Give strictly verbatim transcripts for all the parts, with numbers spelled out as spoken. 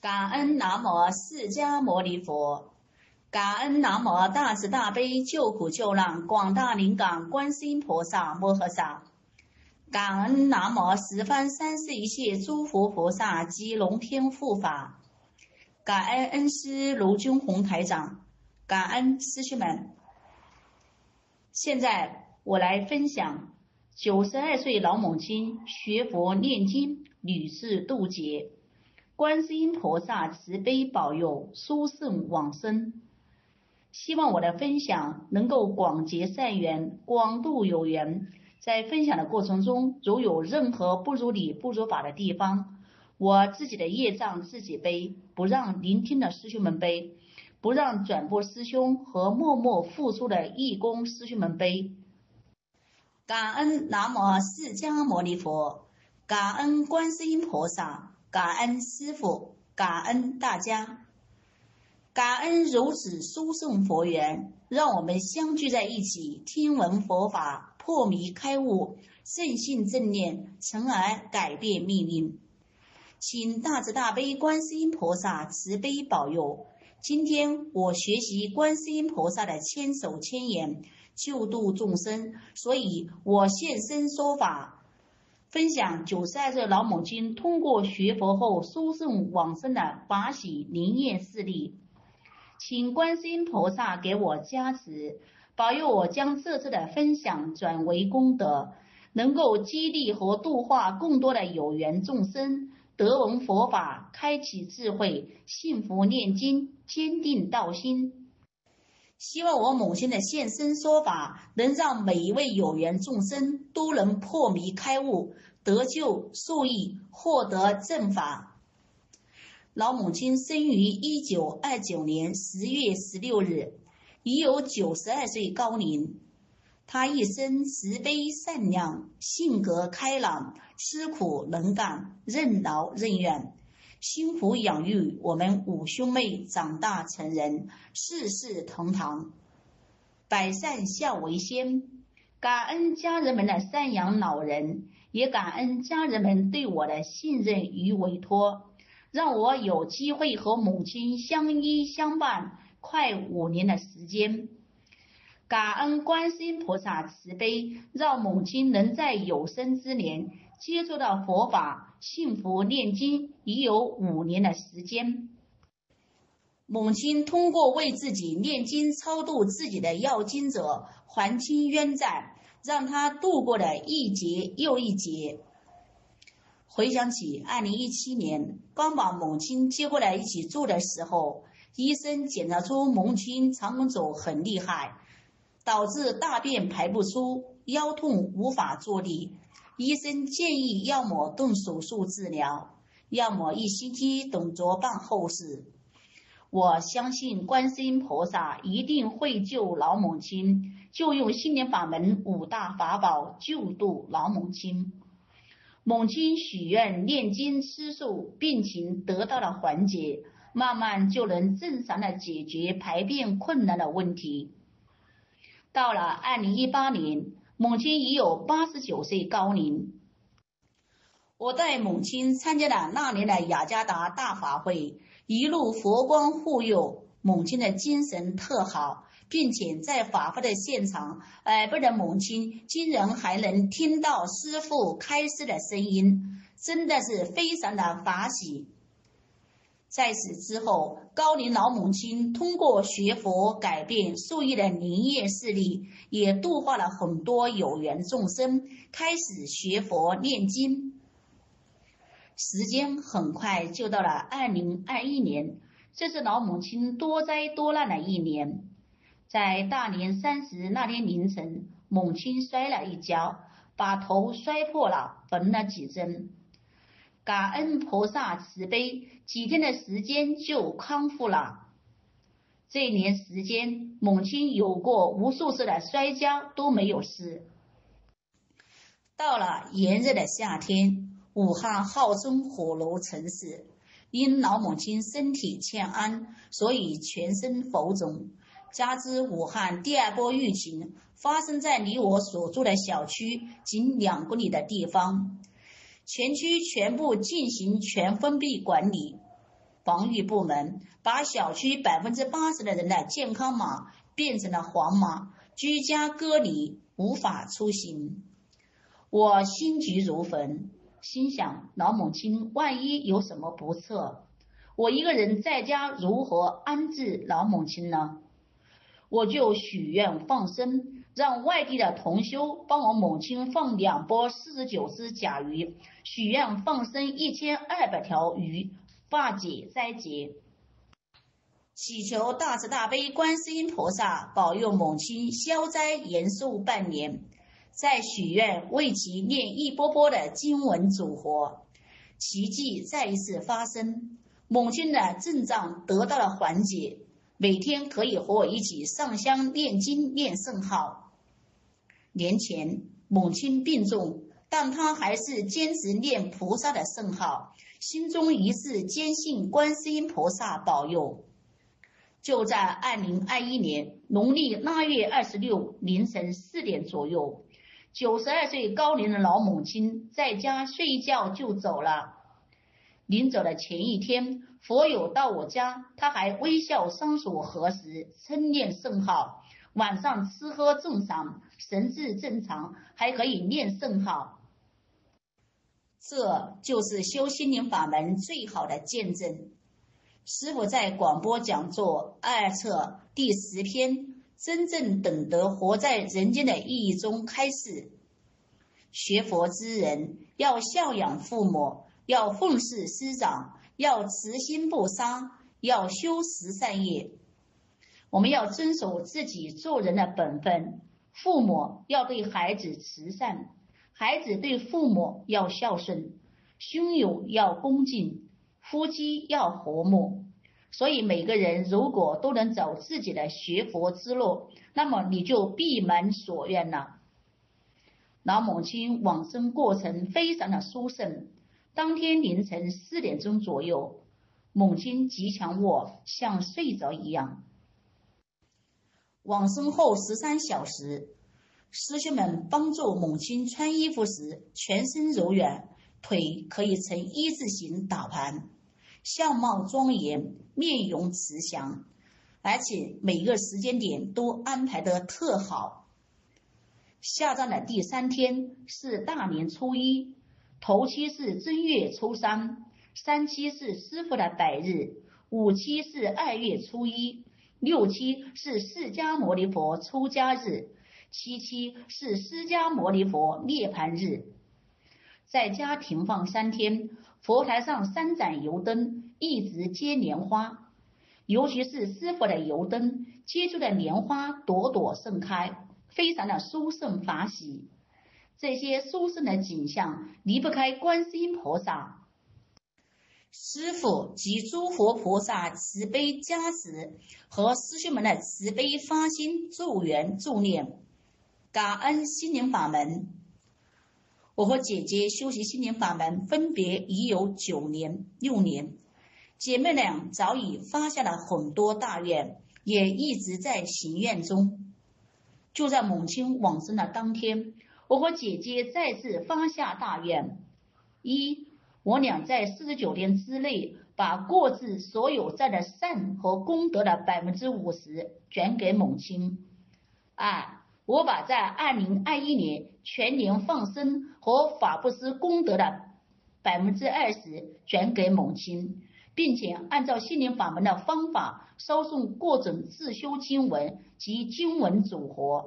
感恩南无释迦牟尼佛，感恩南无大慈大悲救苦救难广大灵感观世音菩萨摩诃萨，感恩南无十方三世一切诸佛菩萨及龙天护法，感恩恩师卢军宏台长，感恩师兄们。现在我来分享九十二岁老母亲学佛念经屡次渡劫，观世音菩萨慈悲保佑，殊胜往生。希望我的分享能够广结善缘，广度有缘。在分享的过程中，如有任何不如理不如法的地方，我自己的业障自己背，不让聆听的师兄们背，不让转播师兄和默默付出的义工师兄们背。感恩南无释迦牟尼佛，感恩观世音菩萨，感恩师父，感恩大家，感恩如此殊胜佛缘，让我们相聚在一起，听闻佛法，破迷开悟，正信正念，从而改变命运。请大慈大悲观世音菩萨慈悲保佑。今天我学习观世音菩萨的千手千眼，救度众生，所以我现身说法，分享九十二岁老母亲通过学佛后殊胜往生的法喜灵验事例。请观世音菩萨给我加持，保佑我将这次的分享转为功德，能够激励和度化更多的有缘众生，得闻佛法，开启智慧，幸福念经，坚定道心。希望我母亲的现身说法能让每一位有缘众生都能破迷开悟，得救受益，获得正法。老母亲生于一九二九年十月十六日，已有九十二岁高龄。她一生慈悲善良，性格开朗，吃苦能干，任劳任怨，辛苦养育我们五兄妹长大成人，世世同堂，百善孝为先。感恩家人们的赡养老人，也感恩家人们对我的信任与委托，让我有机会和母亲相依相伴快五年的时间。感恩观世音菩萨慈悲，让母亲能在有生之年接触到佛法，幸福念经已有五年的时间。母亲通过为自己念经超度自己的要经者，还清冤债，让她度过了一劫又一劫。回想起二零一七年刚把母亲接过来一起住的时候，医生检查出母亲肠梗阻很厉害，导致大便排不出，腰痛无法坐立。医生建议要么动手术治疗，要么一星期等着办后事。我相信观世音菩萨一定会救老母亲，就用心灵法门五大法宝救度老母亲。母亲许愿念经吃素，病情得到了缓解，慢慢就能正常的解决排便困难的问题。到了二零一八年，母亲已有八十九岁高龄。我带母亲参加了那年的雅加达大法会，一路佛光护佑，母亲的精神特好，并且在法会的现场，耳背的母亲竟然还能听到师父开示的声音，真的是非常的法喜。在此之后，高龄老母亲通过学佛改变受益的灵验事例，也度化了很多有缘众生，开始学佛念经。时间很快就到了二零二一年，这是老母亲多灾多难的一年。在大年三十那天凌晨，母亲摔了一跤，把头摔破了，缝了几针。感恩菩萨慈悲，几天的时间就康复了。这一年时间，母亲有过无数次的摔跤都没有事。到了炎热的夏天，武汉号称火炉城市，因老母亲身体欠安，所以全身浮肿，加之武汉第二波疫情发生在离我所住的小区仅两公里的地方，全区全部进行全封闭管理。 防御部门把小区百分之八十的人的健康码变成了黄码，居家隔离，无法出行。我心急如焚，心想老母亲万一有什么不测，我一个人在家如何安置老母亲呢？我就许愿放生，让外地的同修帮我母亲放两波四十九只甲鱼，许愿放生一千二百条鱼，化解灾劫，祈求大慈大悲观世音菩萨保佑母亲消灾延寿半年。再许愿为其念一波波的经文组合，奇迹再一次发生，母亲的症状得到了缓解，每天可以和我一起上香念经念圣号。年前母亲病重，但她还是坚持念菩萨的圣号，心中一直坚信观世音菩萨保佑。就在二零二一年农历腊月二十六凌晨四点左右，九十二岁高龄的老母亲在家睡一觉就走了。临走的前一天，佛友到我家，他还微笑双手合十，称念圣号，晚上吃喝正常，神志正常，还可以念圣号。这就是修心灵法门最好的见证。师父在广播讲座二册第十篇真正懂得活在人间的意义中开示，学佛之人要孝养父母，要奉事师长，要慈心不杀，要修十善业。我们要遵守自己做人的本分，父母要对孩子慈善，孩子对父母要孝顺，兄友要恭敬，夫妻要和睦。所以每个人如果都能走自己的学佛之路，那么你就闭门所愿了。老母亲往生过程非常的殊胜，当天凌晨四点钟左右，母亲极强卧，像睡着一样。往生后十三小时，师兄们帮助母亲穿衣服时，全身柔软，腿可以呈一字形打盘，相貌庄严，面容慈祥，而且每个时间点都安排得特好。下葬的第三天是大年初一，头七是正月初三，三七是师父的百日，五七是二月初一，六七是释迦牟尼佛出家日，七七是释迦牟尼佛涅槃日。在家停放三天，佛台上三盏油灯一直接莲花，尤其是师父的油灯接住的莲花朵朵盛开，非常的殊胜法喜。这些殊胜的景象离不开观世音菩萨。师父及诸佛菩萨慈悲加持和师兄们的慈悲发心助缘助念，感恩心灵法门。我和姐姐修习心灵法门分别已有九年六年，姐妹俩早已发下了很多大愿，也一直在行愿中。就在母亲往生的当天，我和姐姐再次发下大愿：一，我俩在四十九天之内把过至所有在的善和功德的百分之五十转给母亲；二，我把在二零二一年全年放生和法布施功德的百分之二十转给母亲，并且按照心灵法门的方法烧送各种自修经文及经文组合。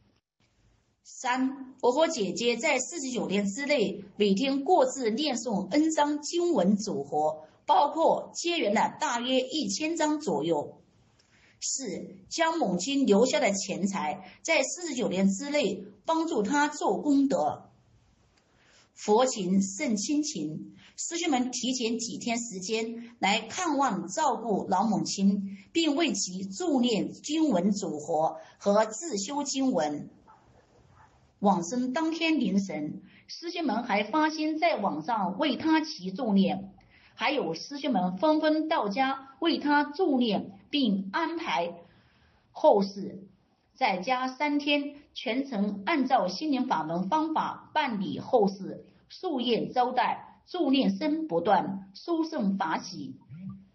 三，我和姐姐在四十九天之内每天各自念诵 N 张经文组合，包括结缘了大约一千张左右。四，将母亲留下的钱财在四十九天之内帮助她做功德。佛情胜亲情，师兄们提前几天时间来看望照顾老母亲，并为其助念经文组合和自修经文。往生当天凌晨，师兄们还发心在网上为他祈助念，还有师兄们纷纷到家为他助念，并安排后事。在家三天，全程按照心灵法门方法办理后事，寿宴招待，助念声不断，殊胜法喜。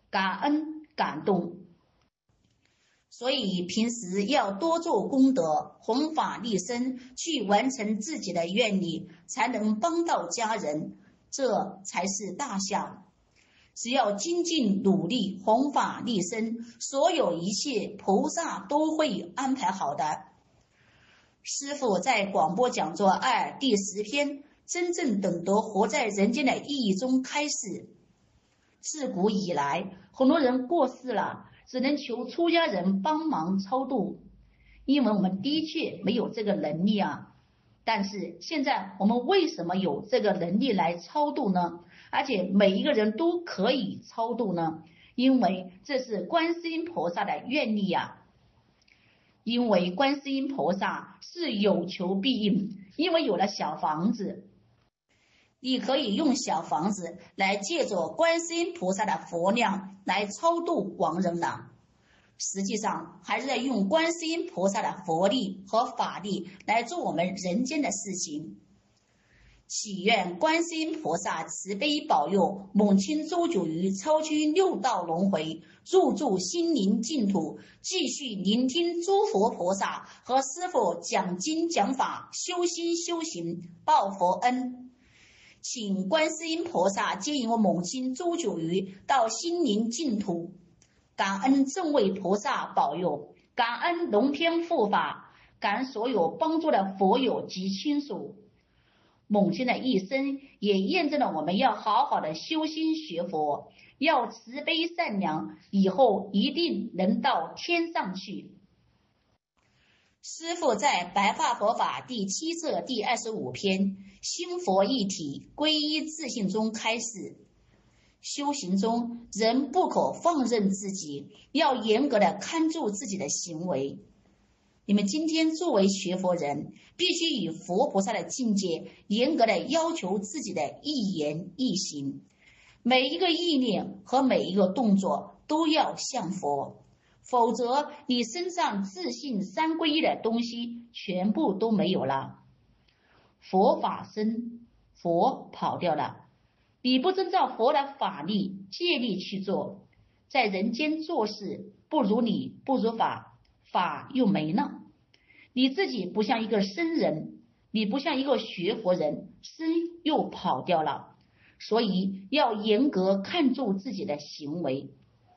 感恩感动。所以平时要多做功德，弘法利生，去完成自己的愿力，才能帮到家人，这才是大孝。只要精进努力，弘法利生，所有一切菩萨都会安排好的。师父在广播讲座二第十篇真正懂得活在人间的意义中开示，自古以来很多人过世了，只能求出家人帮忙超度，因为我们的确没有这个能力啊。但是现在我们为什么有这个能力来超度呢？而且每一个人都可以超度呢？因为这是观世音菩萨的愿力啊。因为观世音菩萨是有求必应，因为有了小房子，你可以用小房子来借着观世音菩萨的佛量来超度亡人了。实际上还是在用观世音菩萨的佛力和法力来做我们人间的事情。祈愿观世音菩萨慈悲保佑母亲周九瑜超区六道轮回，入住心灵净土，继续聆听诸佛菩萨和师父讲经讲法，修心修行，报佛恩。请观世音菩萨接引我母亲周九瑜到心灵净土，感恩正位菩萨保佑，感恩龙天护法，感恩所有帮助的佛友及亲属。母亲的一生也验证了我们要好好的修心学佛，要慈悲善良，以后一定能到天上去。师父在白话佛法第七册第二十五篇心佛一体皈依自信中开示，修行中人不可放任自己，要严格的看住自己的行为。你们今天作为学佛人，必须以佛菩萨的境界严格的要求自己的一言一行，每一个意念和每一个动作都要像佛，否则你身上自信三皈依的东西全部都没有了。佛法生，佛跑掉了，你不遵照佛的法力戒律去做，在人间做事不如理不如法，法又没了。你自己不像一个僧人，你不像一个学佛人，身又跑掉了。所以要严格看住自己的行为，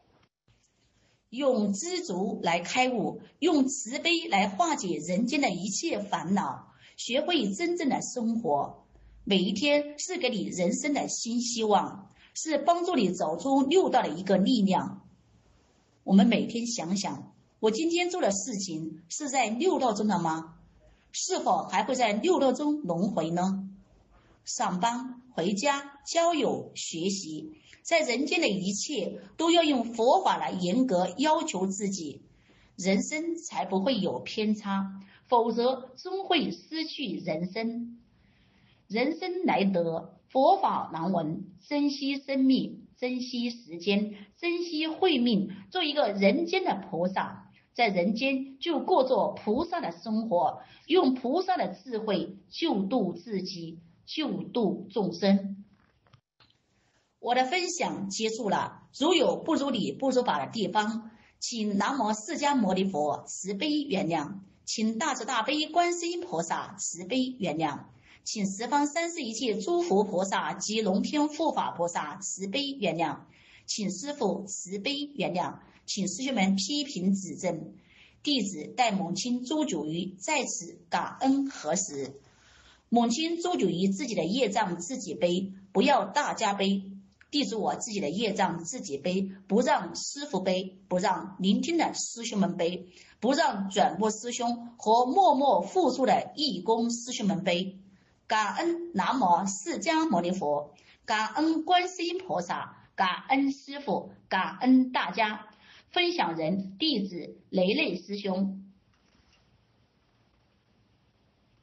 用知足来开悟，用慈悲来化解人间的一切烦恼，学会真正的生活。每一天是给你人生的新希望，是帮助你走出六道的一个力量。我们每天想想，我今天做的事情是在六道中的吗？是否还会在六道中轮回呢？上班、回家、交友、学习，在人间的一切都要用佛法来严格要求自己，人生才不会有偏差，否则终会失去人生。人生难得，佛法难闻，珍惜生命，珍惜时间，珍惜慧命，做一个人间的菩萨，在人间就过着菩萨的生活，用菩萨的智慧救度自己，救度众生。我的分享结束了，如有不如理不如法的地方，请南无释迦牟尼佛慈悲原谅，请大慈大悲观世音菩萨慈悲原谅，请十方三世一切诸佛菩萨及龙天护法菩萨慈悲原谅，请师父慈悲原谅，请师兄们批评指正。弟子代母亲周九瑜在此感恩核实。母亲周九瑜自己的业障自己背，不要大家背。弟子我自己的业障自己背，不让师父背，不让聆听的师兄们背，不让转播师兄和默默付出的义工师兄们背。感恩南无释迦牟尼佛，感恩观世音菩萨，感恩师父，感恩大家。分享人弟子雷雷师兄。